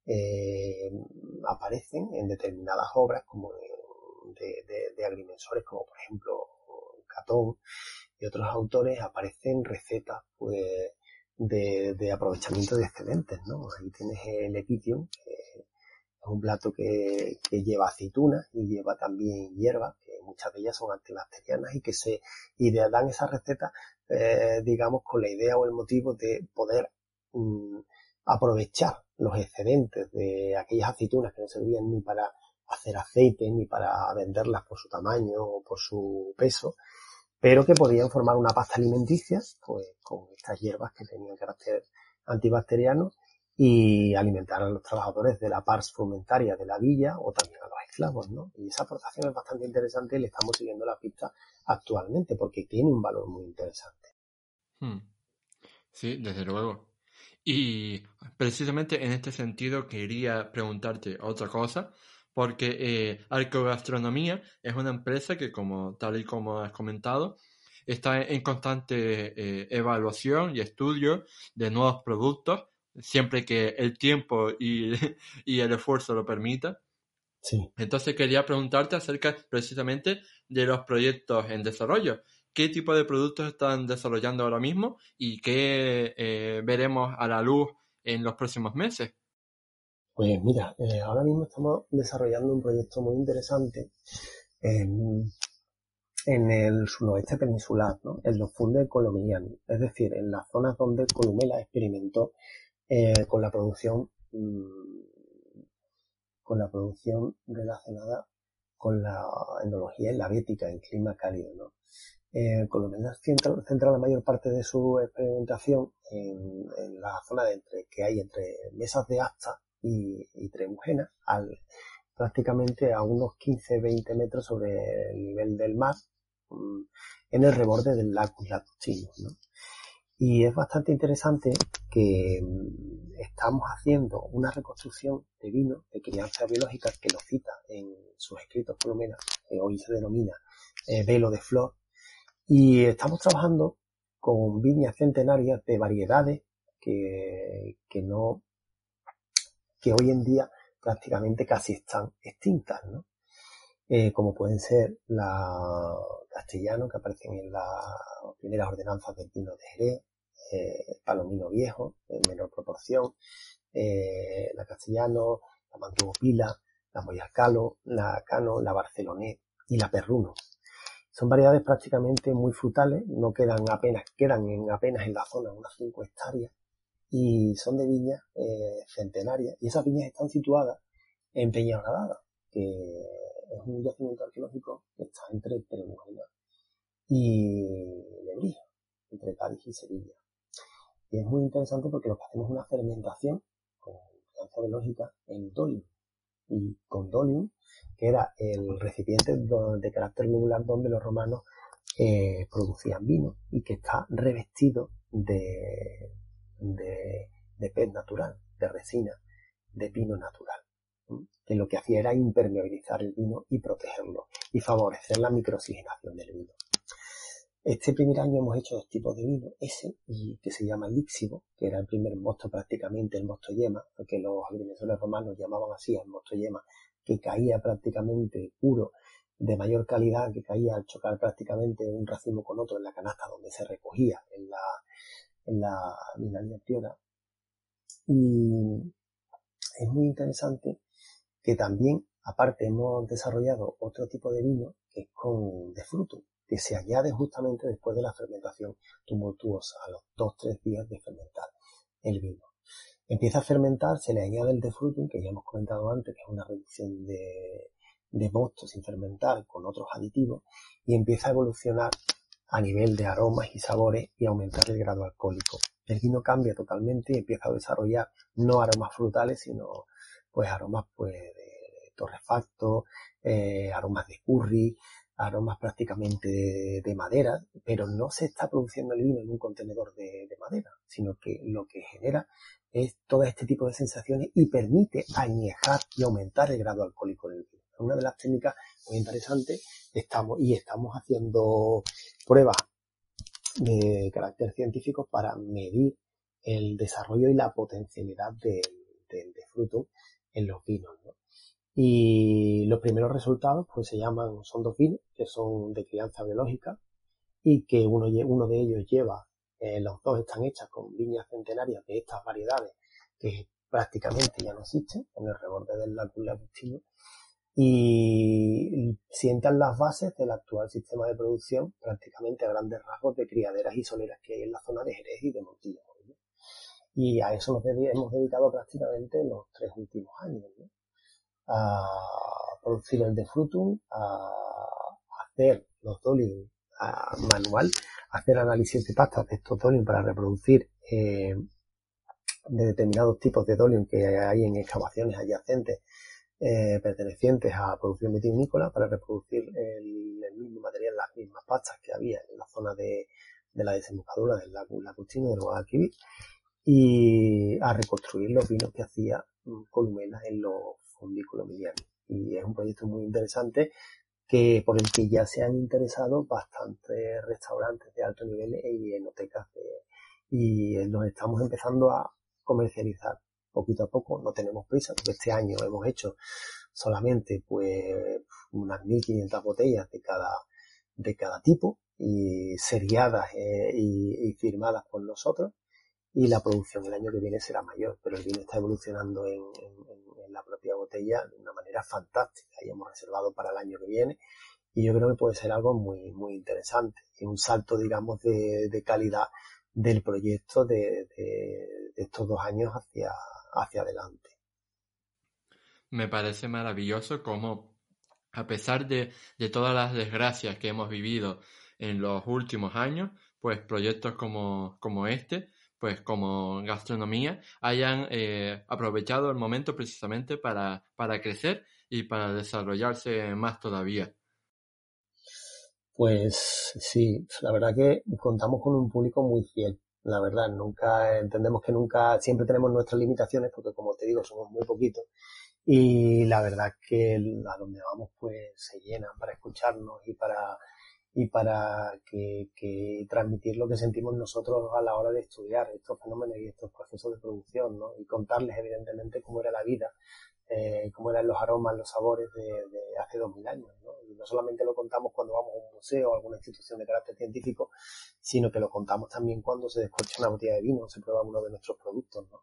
aparecen en determinadas obras como de agrimensores, como por ejemplo Catón y otros autores, aparecen recetas pues de aprovechamiento de excedentes, ¿no? Ahí tienes el epitium, que es un plato que lleva aceitunas y lleva también hierbas, que muchas de ellas son antibacterianas y dan esas recetas, digamos, con la idea o el motivo de poder aprovechar los excedentes de aquellas aceitunas que no servían ni para hacer aceite ni para venderlas por su tamaño o por su peso, pero que podían formar una pasta alimenticia pues con estas hierbas que tenían carácter antibacteriano y alimentar a los trabajadores de la pars frumentaria de la villa o también a los esclavos, ¿no? Y esa aportación es bastante interesante y le estamos siguiendo la pista actualmente porque tiene un valor muy interesante. Sí, desde luego. Y precisamente en este sentido quería preguntarte otra cosa, porque Arqueogastronomía es una empresa que, tal y como has comentado, está en constante evaluación y estudio de nuevos productos, siempre que el tiempo y el esfuerzo lo permita. Sí. Entonces quería preguntarte acerca precisamente de los proyectos en desarrollo. ¿Qué tipo de productos están desarrollando ahora mismo y qué veremos a la luz en los próximos meses? Pues mira, ahora mismo estamos desarrollando un proyecto muy interesante en el suroeste peninsular, ¿no? En los fundes colombianos, es decir, en las zonas donde Columela experimentó con la producción relacionada con la enología en la bética, en clima cálido, ¿no? Columela centra la mayor parte de su experimentación en la zona que hay entre mesas de Asta y Tremujena, prácticamente a unos 15-20 metros sobre el nivel del mar, en el reborde del Lacus Lacustinus, ¿no? Y es bastante interesante que estamos haciendo una reconstrucción de vino de crianza biológica que lo cita en sus escritos, por lo menos, hoy se denomina velo de flor, y estamos trabajando con viñas centenarias de variedades que hoy en día prácticamente casi están extintas, ¿no? Como pueden ser la castellano, que aparecen en las primeras ordenanzas del vino de Jerez, palomino viejo, en menor proporción, la castellano, la mantuvopila, la moyarcalo, la cano, la barcelonés y la perruno. Son variedades prácticamente muy frutales, no quedan apenas en la zona unas 5 hectáreas, y son de viñas centenarias, y esas viñas están situadas en Peñabradada, que es un yacimiento arqueológico que está entre Tremuela y Lebrija, entre Cádiz y Sevilla. Y es muy interesante porque lo que hacemos es una fermentación con crianza biológica en dolium, y con dolium, que era el recipiente de carácter globular donde los romanos producían vino, y que está revestido de pez natural, de resina, de pino natural, que lo que hacía era impermeabilizar el vino y protegerlo y favorecer la microoxigenación del vino. Este primer año hemos hecho 2 tipos de vino, ese y que se llama líxivo, que era el primer mosto, prácticamente el mosto yema, porque los agrimensores romanos llamaban así al mosto yema, que caía prácticamente puro, de mayor calidad, que caía al chocar prácticamente un racimo con otro en la canasta donde se recogía en la vinalia priora. Y es muy interesante que también, aparte, hemos desarrollado otro tipo de vino que es con de fruto, que se añade justamente después de la fermentación tumultuosa, a los 2-3 días de fermentar el vino. Empieza a fermentar, se le añade el de frutum, que ya hemos comentado antes, que es una reducción de mosto sin fermentar con otros aditivos, y empieza a evolucionar a nivel de aromas y sabores y aumentar el grado alcohólico. El vino cambia totalmente y empieza a desarrollar no aromas frutales, sino pues aromas pues de torrefacto, aromas de curry, aromas prácticamente de madera, pero no se está produciendo el vino en un contenedor de madera, sino que lo que genera es todo este tipo de sensaciones y permite añejar y aumentar el grado alcohólico del vino. Es una de las técnicas muy interesantes. Estamos haciendo pruebas de carácter científico para medir el desarrollo y la potencialidad del fruto en los vinos, ¿no? Y los primeros resultados pues son 2 vinos que son de crianza biológica, y que uno de ellos lleva, los 2 están hechas con viñas centenarias de estas variedades que prácticamente ya no existen, en el reborde del Lacus Lacustino, y sientan las bases del actual sistema de producción, prácticamente a grandes rasgos, de criaderas y soleras que hay en la zona de Jerez y de Montilla, ¿no? Y a eso hemos dedicado prácticamente los 3 últimos años, ¿no? A producir el de frutum, a hacer los dolium manual, a hacer análisis de pastas de estos dolium para reproducir de determinados tipos de dolium que hay en excavaciones adyacentes pertenecientes a producción vitivinícola, para reproducir el mismo material, las mismas pastas que había en la zona de la desembocadura del Lacus Lacustino, del Guadalquivir, y a reconstruir los vinos que hacía Columela en los fondículos medianos. Y es un proyecto muy interesante por el que ya se han interesado bastantes restaurantes de alto nivel y enotecas y los estamos empezando a comercializar poquito a poco. No tenemos prisa porque este año hemos hecho solamente pues unas 1.500 botellas de cada tipo, y seriadas y firmadas por nosotros, y la producción el año que viene será mayor, pero el vino está evolucionando en la propia botella de una manera fantástica, y hemos reservado para el año que viene, y yo creo que puede ser algo muy, muy interesante, y un salto, digamos, de calidad del proyecto de estos 2 años hacia adelante. Me parece maravilloso cómo, a pesar de todas las desgracias que hemos vivido en los últimos años, pues proyectos como este, pues como gastronomía, hayan aprovechado el momento precisamente para crecer y para desarrollarse más todavía. Pues sí, la verdad que contamos con un público muy fiel, La verdad, nunca entendemos que nunca, siempre tenemos nuestras limitaciones porque como te digo, somos muy poquitos y la verdad es que a donde vamos pues se llenan para escucharnos y para que transmitir lo que sentimos nosotros a la hora de estudiar estos fenómenos y estos procesos de producción, ¿no? Y contarles evidentemente cómo era la vida, cómo eran los aromas, los sabores de hace 2000 años, ¿no? Y no solamente lo contamos cuando vamos a un museo o a alguna institución de carácter científico, sino que lo contamos también cuando se descorcha una botella de vino o se prueba uno de nuestros productos, ¿no?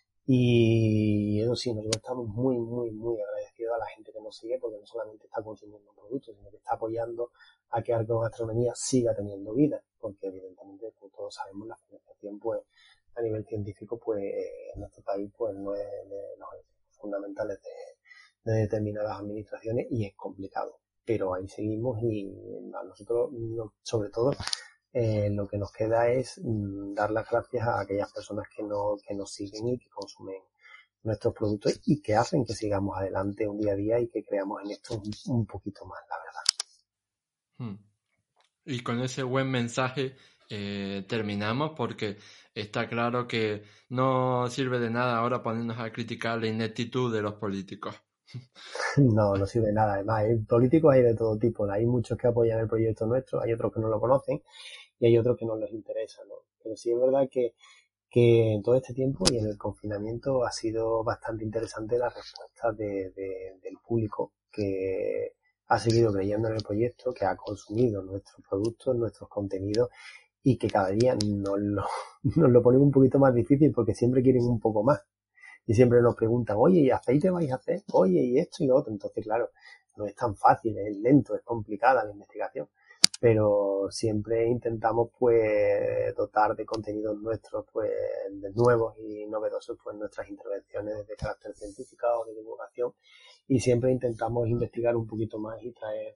Y eso sí, nosotros estamos muy, muy, muy agradecidos a la gente que nos sigue porque no solamente está consumiendo productos, sino que está apoyando a que Arqueogastronomía siga teniendo vida, porque evidentemente, como todos sabemos, la financiación, pues, a nivel científico, pues, en nuestro país, pues, no es de los fundamentales de determinadas administraciones y es complicado. Pero ahí seguimos y a nosotros, sobre todo, lo que nos queda es dar las gracias a aquellas personas que nos siguen y que consumen nuestros productos y que hacen que sigamos adelante un día a día y que creamos en esto un poquito más, la verdad. Y con ese buen mensaje terminamos porque está claro que no sirve de nada ahora ponernos a criticar la ineptitud de los políticos. No, no sirve de nada. Además, hay políticos hay de todo tipo. Hay muchos que apoyan el proyecto nuestro, hay otros que no lo conocen y hay otros que no les interesa, ¿no? Pero sí es verdad que en todo este tiempo y en el confinamiento ha sido bastante interesante la respuesta del público que ha seguido creyendo en el proyecto, que ha consumido nuestros productos, nuestros contenidos y que cada día nos lo ponen un poquito más difícil porque siempre quieren un poco más. Y siempre nos preguntan, oye, ¿y aceite vais a hacer? Oye, y esto y lo otro. Entonces, claro, no es tan fácil, es lento, es complicada la investigación. Pero siempre intentamos, pues, dotar de contenidos nuestros, pues, de nuevos y novedosos, pues, nuestras intervenciones de carácter científico o de divulgación. Y siempre intentamos investigar un poquito más y traer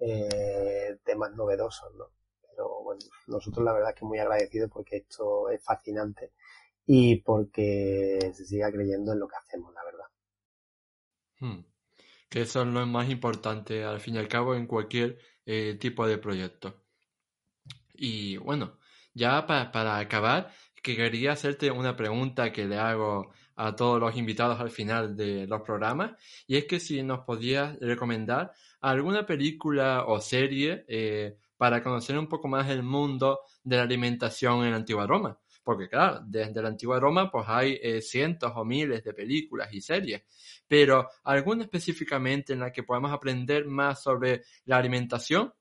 temas novedosos, ¿no? Pero, bueno, nosotros la verdad es que muy agradecidos porque esto es fascinante y porque se siga creyendo en lo que hacemos, la verdad. Que eso es lo más importante, al fin y al cabo, en cualquier tipo de proyecto. Y bueno, ya para acabar, que quería hacerte una pregunta que le hago a todos los invitados al final de los programas, y es que si nos podías recomendar alguna película o serie para conocer un poco más el mundo de la alimentación en la antigua Roma. Porque claro, desde la antigua Roma pues hay cientos o miles de películas y series, pero alguna específicamente en la que podamos aprender más sobre la alimentación.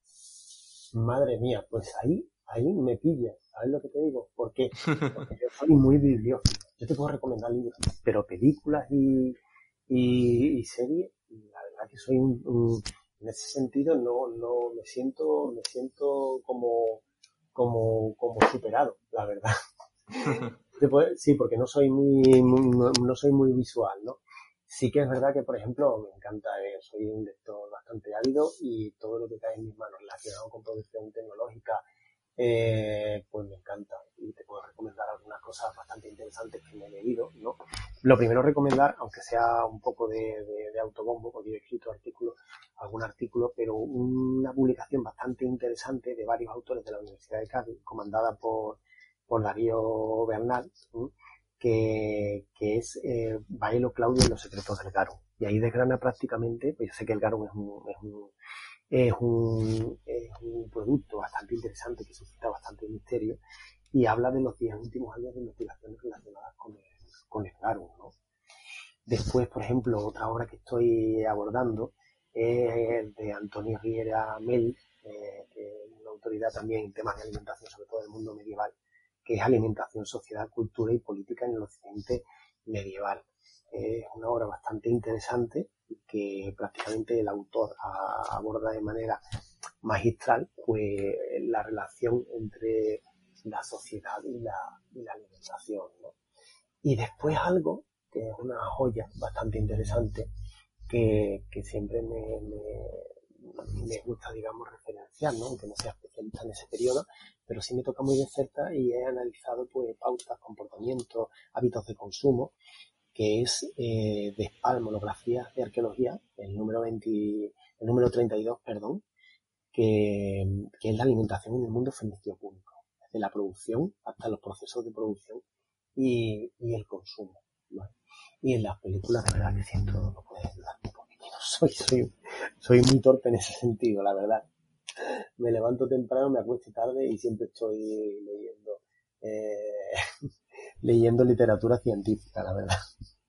Madre mía, pues ahí me pillas, ¿sabes lo que te digo? ¿Por qué? Porque yo soy muy bibliófilo. Yo te puedo recomendar libros, pero películas y series, la verdad que soy en ese sentido no me siento como superado, la verdad. Sí, porque no soy no soy muy visual, ¿no? Sí que es verdad que, por ejemplo, me encanta, soy un lector bastante ávido y todo lo que cae en mis manos relacionado con producción tecnológica, pues me encanta. Y te puedo recomendar algunas cosas bastante interesantes que me he leído, ¿no? Lo primero recomendar, aunque sea un poco de autobombo, porque yo he escrito algún artículo, pero una publicación bastante interesante de varios autores de la Universidad de Cádiz, comandada por Darío Bernal, ¿sí? que es Baelo Claudio y los secretos del Garum. Y ahí desgrana prácticamente, pues yo sé que el Garum es un producto bastante interesante que suscita bastante misterio y habla de los 10 últimos años de investigaciones relacionadas con el Garum, ¿no? Después, por ejemplo, otra obra que estoy abordando es de Antonio Riera Mel, que es una autoridad también en temas de alimentación, sobre todo del mundo medieval, que es Alimentación, Sociedad, Cultura y Política en el Occidente Medieval. Es una obra bastante interesante que prácticamente el autor aborda de manera magistral pues la relación entre la sociedad y la alimentación, ¿no? Y después algo que es una joya bastante interesante que siempre me gusta, digamos, referenciar, ¿no? Aunque no sea especialista en ese periodo, pero sí me toca muy de cerca y he analizado pues pautas, comportamientos, hábitos de consumo, que es de Spal, Monografías de Arqueología, el número 32, perdón, que es la alimentación en el mundo fenicio púnico. Es desde la producción hasta los procesos de producción y el consumo, ¿vale? Y en las películas, de verdad que siento, no puedes ayudar un poquitino. Soy muy torpe en ese sentido, la verdad. Me levanto temprano, me acuesto tarde y siempre estoy leyendo literatura científica, la verdad.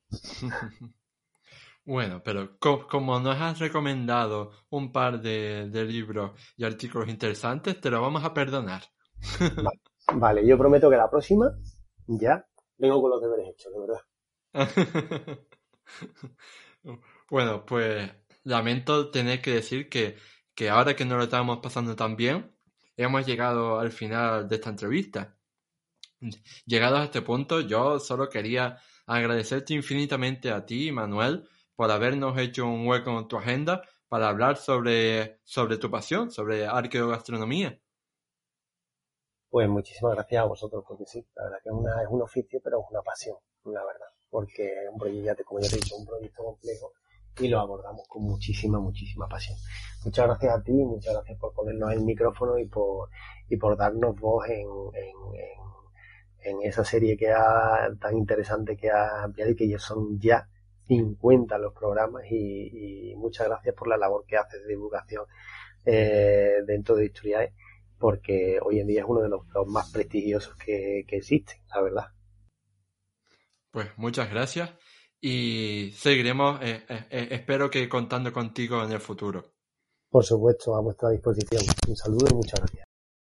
Bueno, pero como nos has recomendado un par de libros y artículos interesantes, te lo vamos a perdonar. Vale, yo prometo que la próxima ya vengo con los deberes hechos, de verdad. Bueno, pues lamento tener que decir que ahora que nos lo estamos pasando tan bien, hemos llegado al final de esta entrevista. Llegados a este punto, yo solo quería agradecerte infinitamente a ti, Manuel, por habernos hecho un hueco en tu agenda para hablar sobre tu pasión, sobre arqueogastronomía. Pues muchísimas gracias a vosotros, porque sí, la verdad que es un oficio, pero es una pasión, la verdad, porque es un proyecto, como ya te he dicho, un proyecto complejo y lo abordamos con muchísima pasión. Muchas gracias a ti, muchas gracias por ponernos el micrófono y por darnos voz en esa serie tan interesante que ha ampliado y que ya son 50 los programas y muchas gracias por la labor que haces de divulgación dentro de Historiae, porque hoy en día es uno de los más prestigiosos que existen, la verdad. Pues muchas gracias y seguiremos, espero que contando contigo en el futuro. Por supuesto, a vuestra disposición. Un saludo y muchas gracias.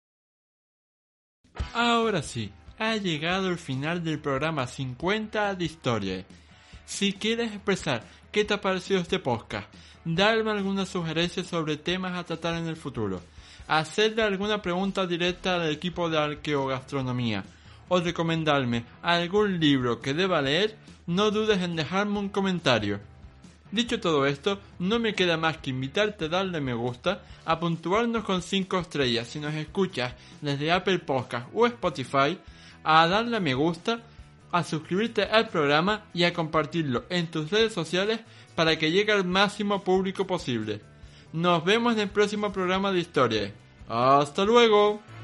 Ahora sí, ha llegado el final del programa 50 de Historia. Si quieres expresar qué te ha parecido este podcast, darme alguna sugerencia sobre temas a tratar en el futuro, hacerle alguna pregunta directa al equipo de arqueogastronomía o recomendarme algún libro que deba leer, no dudes en dejarme un comentario. Dicho todo esto, no me queda más que invitarte a darle me gusta, a puntuarnos con 5 estrellas si nos escuchas desde Apple Podcast o Spotify, a darle a me gusta, a suscribirte al programa y a compartirlo en tus redes sociales para que llegue al máximo público posible. Nos vemos en el próximo programa de Historia. ¡Hasta luego!